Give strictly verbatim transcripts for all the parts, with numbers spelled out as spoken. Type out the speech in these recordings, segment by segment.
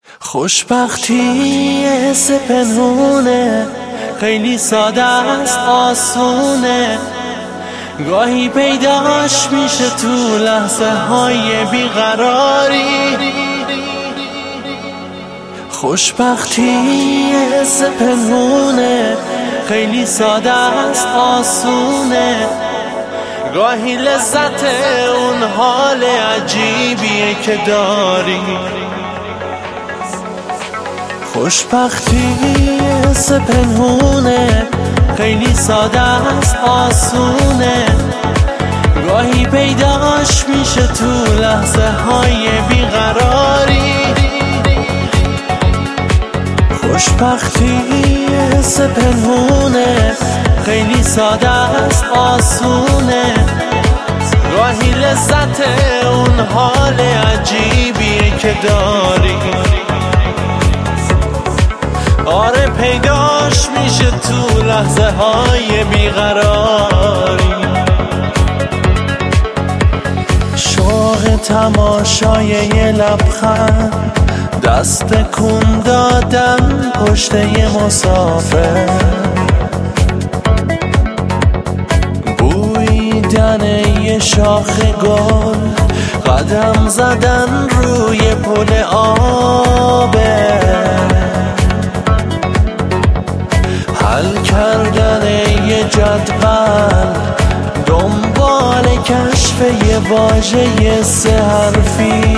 خوشبختی حس پنهونه، خیلی ساده است، آسونه، گاهی پیداش میشه تو لحظه های بیقراری. خوشبختی حس پنهونه، خیلی ساده است، آسونه، گاهی لذت اون حال عجیبیه که داری. خوشبختی حس پنهونه، خیلی ساده است، آسونه، گاهی پیداش میشه تو لحظه های بیقراری. خوشبختی حس پنهونه، خیلی ساده است، آسونه، گاهی لذت اون حال عجیبیه که داری. آره پیداش میشه تو لحظه های بیقراری. شوق تماشای یه لبخند، دست کن دادن پشت یه مسافر، بویدن یه شاخ گل، قدم زدن روی پل آبه، حل کردن یه جدول، دنبال کشف یه واژه سه حرفی،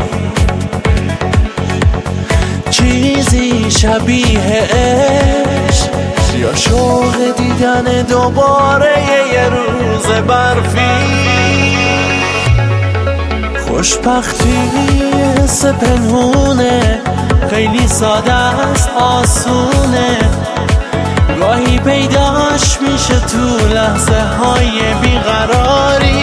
چیزی شبیه عشق یا شوق دیدن دوباره یه روز برفی. خوشبختی حس پنهونه، خیلی ساده است، آسونه، گاهی پیداش میشه تو لحظه های بیقراری.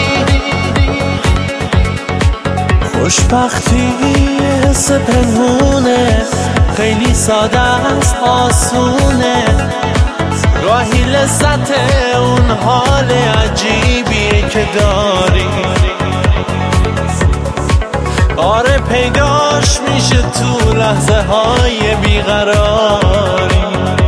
خوشبختی حس پنهونه، خیلی ساده است، آسونه، گاهی لذت اون حال عجیبیه که داری. آره پیداش میشه تو لحظه های بیقراری.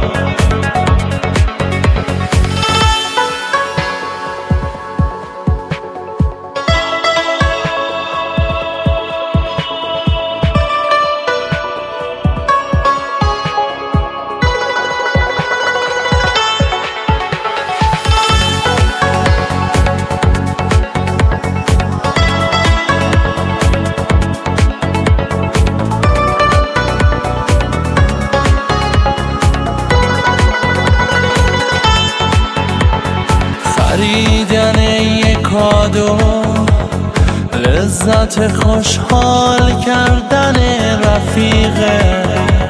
خریدن یه کادو، لذت خوشحال کردن رفیقه،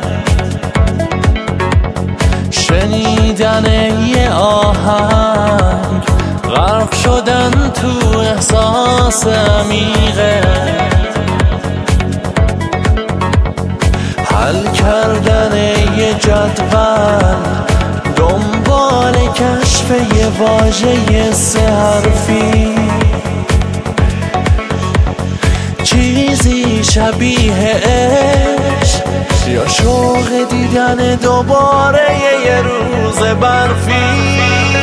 شنیدن یه آهنگ، غرق شدن تو احساس عمیقه، حل کردن یه جدول، دنبال کشف یه واژه سه حرفی، چیزی شبیه عشق یا شوق دیدن دوباره یه روز برفی.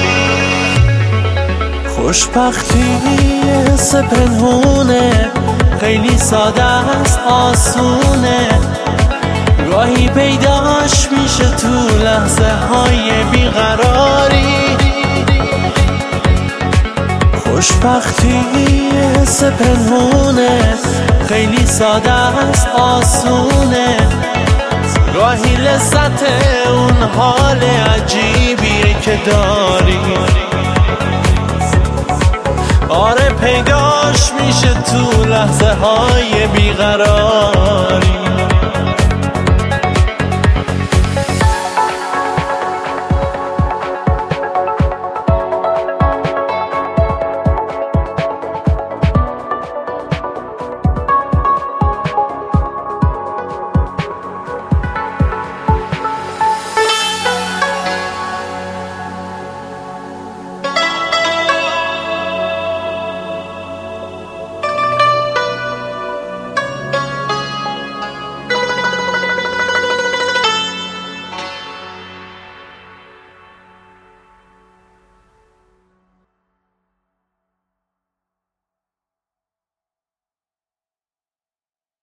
خوشبختی حس پنهونه، خیلی ساده است، آسونه، گاهی پیداش میشه تو لحظه های بیقراری. خوشبختی حس پنهونه، خیلی ساده است، آسونه، گاهی لذت اون حال عجیبیه که داری. آره پیداش میشه تو لحظه های بیقراری.